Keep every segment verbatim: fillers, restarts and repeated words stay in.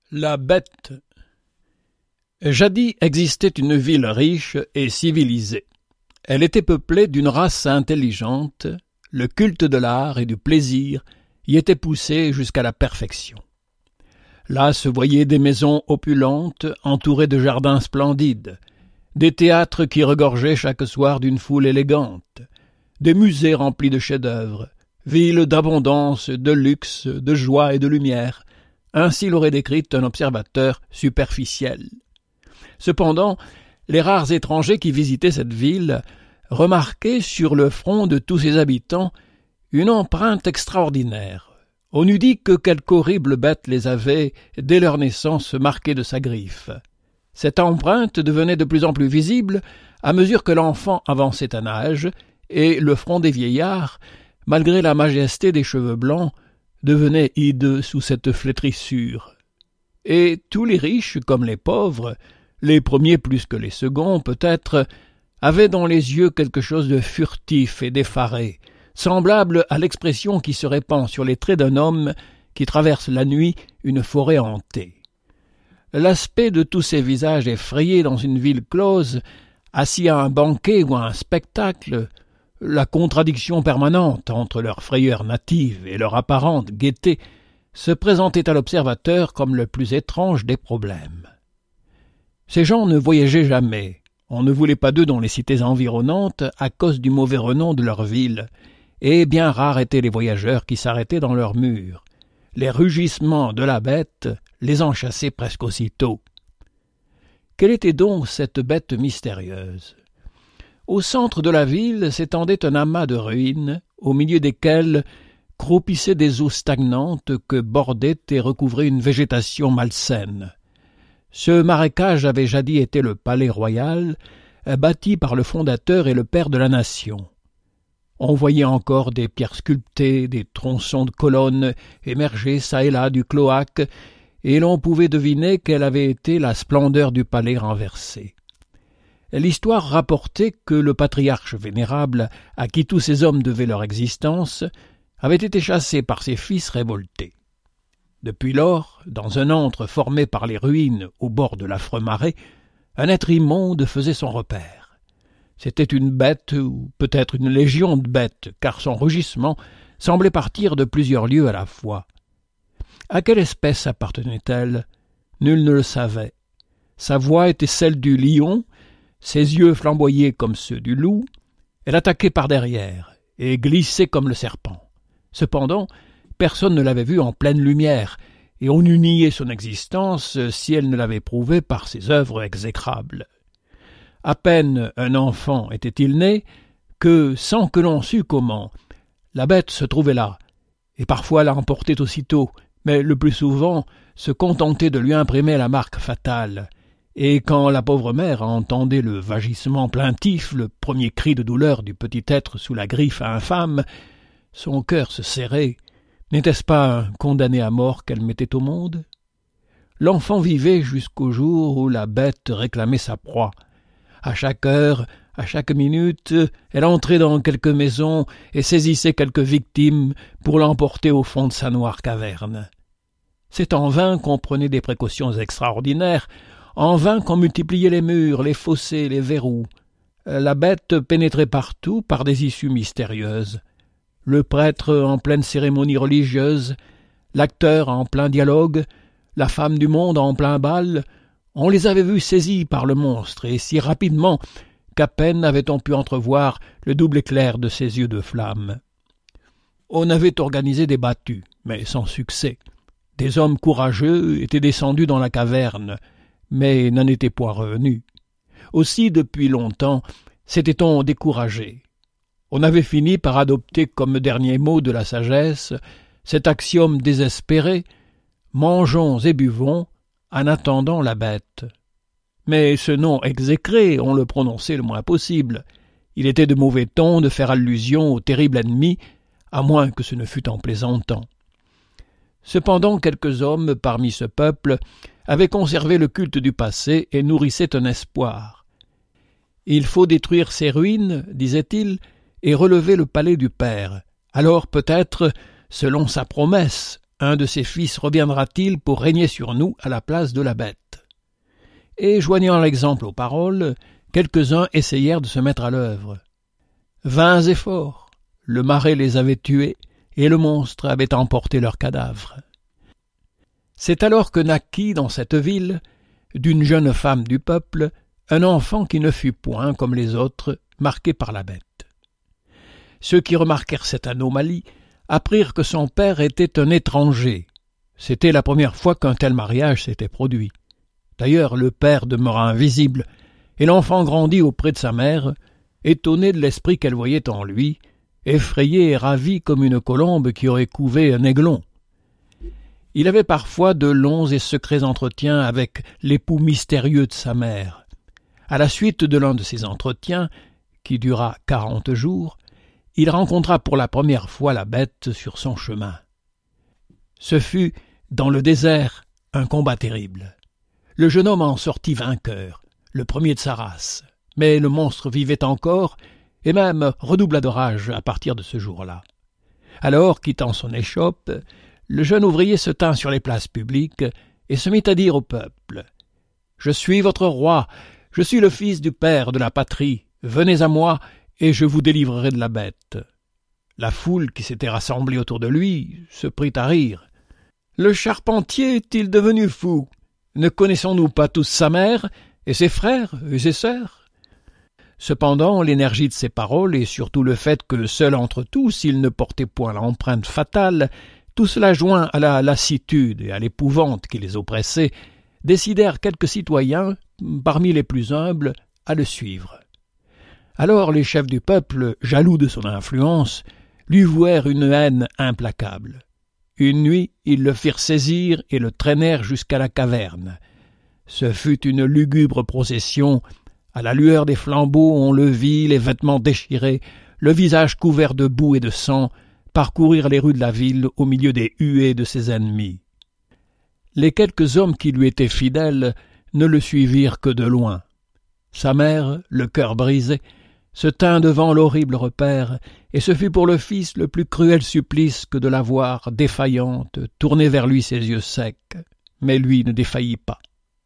La bête. Jadis existait une ville riche et civilisée. Elle était peuplée d'une race intelligente, le culte de l'art et du plaisir y était poussé jusqu'à la perfection. Là se voyaient des maisons opulentes entourées de jardins splendides, des théâtres qui regorgeaient chaque soir d'une foule élégante, des musées remplis de chefs-d'œuvre, villes d'abondance, de luxe, de joie et de lumière. Ainsi l'aurait décrite un observateur superficiel. Cependant, les rares étrangers qui visitaient cette ville remarquaient sur le front de tous ses habitants une empreinte extraordinaire. On eût dit que quelque horrible bête les avait, dès leur naissance, marqués de sa griffe. Cette empreinte devenait de plus en plus visible à mesure que l'enfant avançait en âge, et le front des vieillards, malgré la majesté des cheveux blancs, devenait hideux sous cette flétrissure. Et tous les riches comme les pauvres, les premiers plus que les seconds peut-être, avaient dans les yeux quelque chose de furtif et d'effaré, semblable à l'expression qui se répand sur les traits d'un homme qui traverse la nuit une forêt hantée. L'aspect de tous ces visages effrayés dans une ville close, assis à un banquet ou à un spectacle, la contradiction permanente entre leur frayeur native et leur apparente gaieté se présentait à l'observateur comme le plus étrange des problèmes. Ces gens ne voyageaient jamais, on ne voulait pas d'eux dans les cités environnantes à cause du mauvais renom de leur ville, et bien rares étaient les voyageurs qui s'arrêtaient dans leurs murs. Les rugissements de la bête les en chassaient presque aussitôt. Quelle était donc cette bête mystérieuse ? Au centre de la ville s'étendait un amas de ruines, au milieu desquelles croupissaient des eaux stagnantes que bordait et recouvrait une végétation malsaine. Ce marécage avait jadis été le palais royal, bâti par le fondateur et le père de la nation. On voyait encore des pierres sculptées, des tronçons de colonnes émerger çà et là du cloaque, et l'on pouvait deviner quelle avait été la splendeur du palais renversé. L'histoire rapportait que le patriarche vénérable, à qui tous ces hommes devaient leur existence, avait été chassé par ses fils révoltés. Depuis lors, dans un antre formé par les ruines au bord de l'affreux marais, un être immonde faisait son repère. C'était une bête, ou peut-être une légion de bêtes, car son rugissement semblait partir de plusieurs lieues à la fois. À quelle espèce appartenait-elle ? Nul ne le savait. Sa voix était celle du lion, ses yeux flamboyaient comme ceux du loup, elle attaquait par derrière et glissait comme le serpent. Cependant, personne ne l'avait vue en pleine lumière, et on eût nié son existence si elle ne l'avait prouvée par ses œuvres exécrables. À peine un enfant était-il né que, sans que l'on sût comment, la bête se trouvait là, et parfois la emportait aussitôt, mais le plus souvent se contentait de lui imprimer la marque fatale. Et quand la pauvre mère entendait le vagissement plaintif, le premier cri de douleur du petit être sous la griffe infâme, son cœur se serrait. N'était-ce pas un condamné à mort qu'elle mettait au monde ? L'enfant vivait jusqu'au jour où la bête réclamait sa proie. À chaque heure, à chaque minute, elle entrait dans quelque maison et saisissait quelque victime pour l'emporter au fond de sa noire caverne. C'est en vain qu'on prenait des précautions extraordinaires, en vain qu'on multipliait les murs, les fossés, les verrous. La bête pénétrait partout par des issues mystérieuses. Le prêtre en pleine cérémonie religieuse, l'acteur en plein dialogue, la femme du monde en plein bal, on les avait vus saisis par le monstre, et si rapidement qu'à peine avait-on pu entrevoir le double éclair de ses yeux de flamme. On avait organisé des battues, mais sans succès. Des hommes courageux étaient descendus dans la caverne, mais n'en étaient point revenus. Aussi, depuis longtemps, s'était-on découragé. On avait fini par adopter comme dernier mot de la sagesse cet axiome désespéré « mangeons et buvons en attendant la bête ». Mais ce nom exécré, on le prononçait le moins possible. Il était de mauvais ton de faire allusion au terrible ennemi, à moins que ce ne fût en plaisantant. Cependant, quelques hommes parmi ce peuple avaient conservé le culte du passé et nourrissaient un espoir. Il faut détruire ces ruines, disait-il, et relever le palais du Père. Alors peut-être, selon sa promesse, un de ses fils reviendra-t-il pour régner sur nous à la place de la bête? Et, joignant l'exemple aux paroles, quelques-uns essayèrent de se mettre à l'œuvre. Vains efforts, le marais les avait tués, et le monstre avait emporté leurs cadavres. C'est alors que naquit dans cette ville, d'une jeune femme du peuple, un enfant qui ne fut point, comme les autres, marqué par la bête. Ceux qui remarquèrent cette anomalie apprirent que son père était un étranger. C'était la première fois qu'un tel mariage s'était produit. D'ailleurs, le père demeura invisible, et l'enfant grandit auprès de sa mère, étonné de l'esprit qu'elle voyait en lui, effrayé et ravi comme une colombe qui aurait couvé un aiglon. Il avait parfois de longs et secrets entretiens avec l'époux mystérieux de sa mère. À la suite de l'un de ces entretiens, qui dura quarante jours, il rencontra pour la première fois la bête sur son chemin. Ce fut, dans le désert, un combat terrible. Le jeune homme en sortit vainqueur, le premier de sa race, mais le monstre vivait encore, et même redoubla de rage à partir de ce jour-là. Alors, quittant son échoppe, le jeune ouvrier se tint sur les places publiques et se mit à dire au peuple « Je suis votre roi, je suis le fils du père de la patrie, venez à moi et je vous délivrerai de la bête. » La foule qui s'était rassemblée autour de lui se prit à rire. « Le charpentier est-il devenu fou? Ne connaissons-nous pas tous sa mère et ses frères et ses sœurs ?» Cependant, l'énergie de ses paroles et surtout le fait que seul entre tous il ne portait point l'empreinte fatale, tout cela joint à la lassitude et à l'épouvante qui les oppressait, décidèrent quelques citoyens, parmi les plus humbles, à le suivre. Alors les chefs du peuple, jaloux de son influence, lui vouèrent une haine implacable. Une nuit, ils le firent saisir et le traînèrent jusqu'à la caverne. Ce fut une lugubre procession. À la lueur des flambeaux, on le vit, les vêtements déchirés, le visage couvert de boue et de sang, parcourir les rues de la ville au milieu des huées de ses ennemis. Les quelques hommes qui lui étaient fidèles ne le suivirent que de loin. Sa mère, le cœur brisé, se tint devant l'horrible repaire, et ce fut pour le fils le plus cruel supplice que de la voir défaillante, tourner vers lui ses yeux secs, mais lui ne défaillit pas.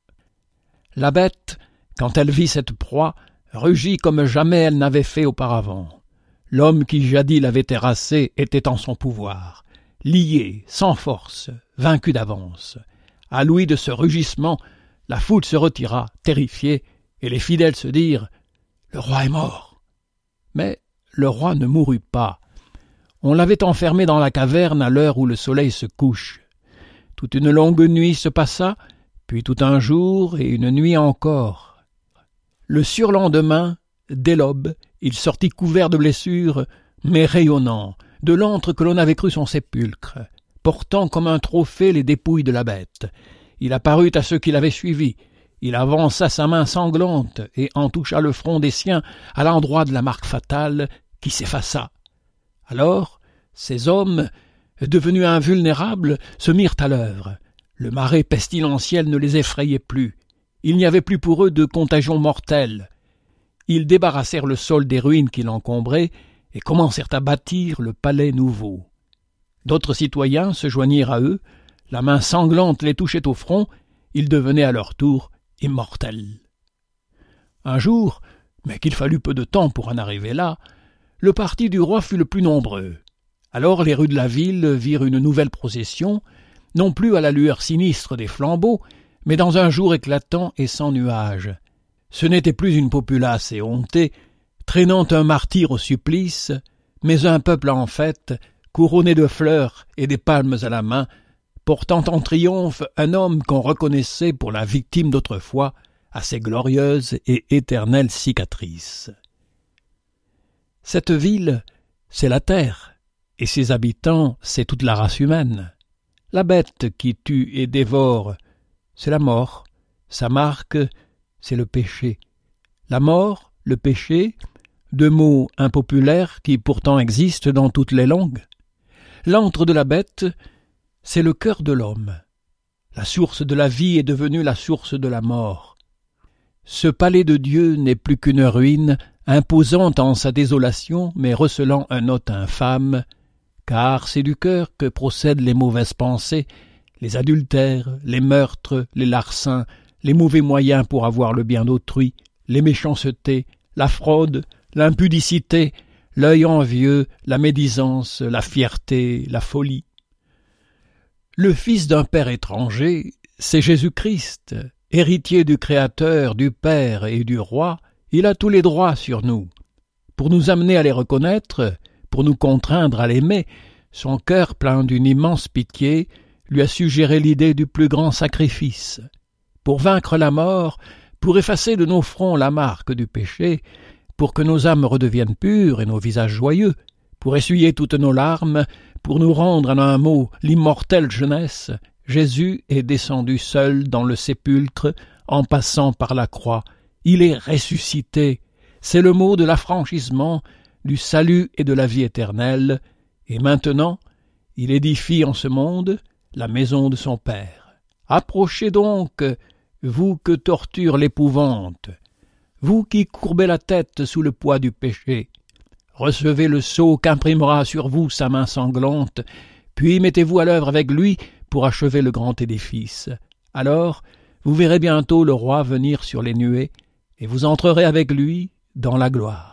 La bête, quand elle vit cette proie, rugit comme jamais elle n'avait fait auparavant. L'homme qui jadis l'avait terrassé était en son pouvoir, lié, sans force, vaincu d'avance. À l'ouïe de ce rugissement, la foule se retira, terrifiée, et les fidèles se dirent « Le roi est mort !» Mais le roi ne mourut pas. On l'avait enfermé dans la caverne à l'heure où le soleil se couche. Toute une longue nuit se passa, puis tout un jour et une nuit encore. Le surlendemain, dès l'aube, il sortit couvert de blessures, mais rayonnant, de l'antre que l'on avait cru son sépulcre, portant comme un trophée les dépouilles de la bête. Il apparut à ceux qui l'avaient suivi. Il avança sa main sanglante et en toucha le front des siens à l'endroit de la marque fatale qui s'effaça. Alors, ces hommes, devenus invulnérables, se mirent à l'œuvre. Le marais pestilentiel ne les effrayait plus. Il n'y avait plus pour eux de contagion mortelle. Ils débarrassèrent le sol des ruines qui l'encombraient et commencèrent à bâtir le palais nouveau. D'autres citoyens se joignirent à eux, la main sanglante les touchait au front, ils devenaient à leur tour immortels. Un jour, mais qu'il fallut peu de temps pour en arriver là, le parti du roi fut le plus nombreux. Alors les rues de la ville virent une nouvelle procession, non plus à la lueur sinistre des flambeaux, mais dans un jour éclatant et sans nuages. Ce n'était plus une populace éhontée, traînant un martyr au supplice, mais un peuple en fête, couronné de fleurs et des palmes à la main, portant en triomphe un homme qu'on reconnaissait pour la victime d'autrefois à ses glorieuses et éternelles cicatrices. Cette ville, c'est la terre, et ses habitants, c'est toute la race humaine. La bête qui tue et dévore, c'est la mort. Sa marque, c'est le péché. La mort, le péché, deux mots impopulaires qui pourtant existent dans toutes les langues. L'antre de la bête, c'est le cœur de l'homme. La source de la vie est devenue la source de la mort. Ce palais de Dieu n'est plus qu'une ruine, imposante en sa désolation, mais recelant un hôte infâme, car c'est du cœur que procèdent les mauvaises pensées, les adultères, les meurtres, les larcins, les mauvais moyens pour avoir le bien d'autrui, les méchancetés, la fraude, l'impudicité, l'œil envieux, la médisance, la fierté, la folie. Le fils d'un père étranger, c'est Jésus-Christ, héritier du Créateur, du Père et du Roi. Il a tous les droits sur nous. Pour nous amener à les reconnaître, pour nous contraindre à l'aimer, son cœur plein d'une immense pitié lui a suggéré l'idée du plus grand sacrifice. Pour vaincre la mort, pour effacer de nos fronts la marque du péché, pour que nos âmes redeviennent pures et nos visages joyeux, pour essuyer toutes nos larmes, pour nous rendre en un mot l'immortelle jeunesse, Jésus est descendu seul dans le sépulcre en passant par la croix. Il est ressuscité. C'est le mot de l'affranchissement, du salut et de la vie éternelle. Et maintenant, il édifie en ce monde la maison de son Père. Approchez donc, vous que torture l'épouvante, vous qui courbez la tête sous le poids du péché. Recevez le sceau qu'imprimera sur vous sa main sanglante, puis mettez-vous à l'œuvre avec lui pour achever le grand édifice. Alors, vous verrez bientôt le roi venir sur les nuées, et vous entrerez avec lui dans la gloire.